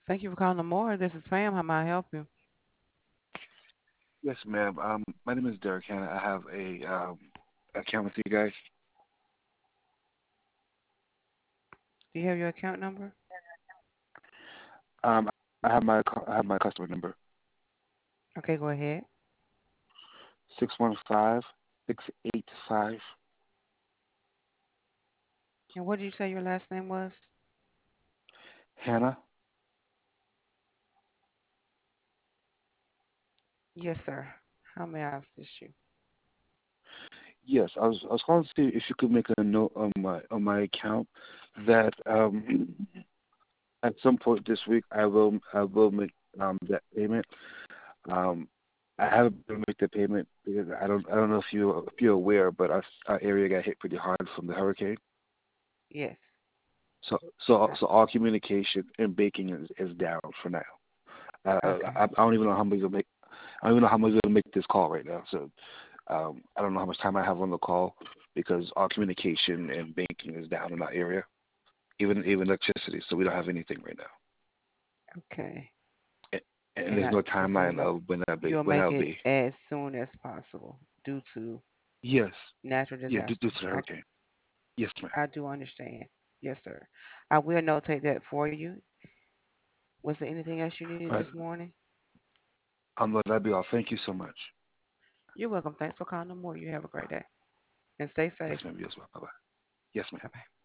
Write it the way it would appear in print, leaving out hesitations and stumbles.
Thank you for calling More. This is Pam. How may I help you? Yes, ma'am. My name is Derek Hanna. I have a account with you guys. Do you have your account number? I have my customer number Okay, go ahead. 615-685. And what did you say your last name was? Hannah. Yes, sir. How may I assist you? Yes, I was calling to see if you could make a note on my account that at some point this week I will make that payment. Um, I haven't been able to make the payment because I don't know if you're aware, but our area got hit pretty hard from the hurricane. Yes. So so I, so all communication and banking is down for now. okay. I don't even know how much gonna make. I don't even know how much gonna make this call right now. So I don't know how much time I have on the call because all communication and banking is down in our area, even electricity. So we don't have anything right now, Okay. and, and And there's no so timeline of you'll when make that'll it be. as soon as possible due to Yes, natural yeah, due disaster. to the hurricane. Yes, ma'am. I do understand. Yes, sir. I will notate that for you. Was there anything else you needed All right, this morning? that'll be all. Thank you so much. You're welcome. Thanks for calling More. You have a great day and stay Yes, safe. ma'am. Yes, ma'am. Bye bye. Yes, ma'am. Bye bye.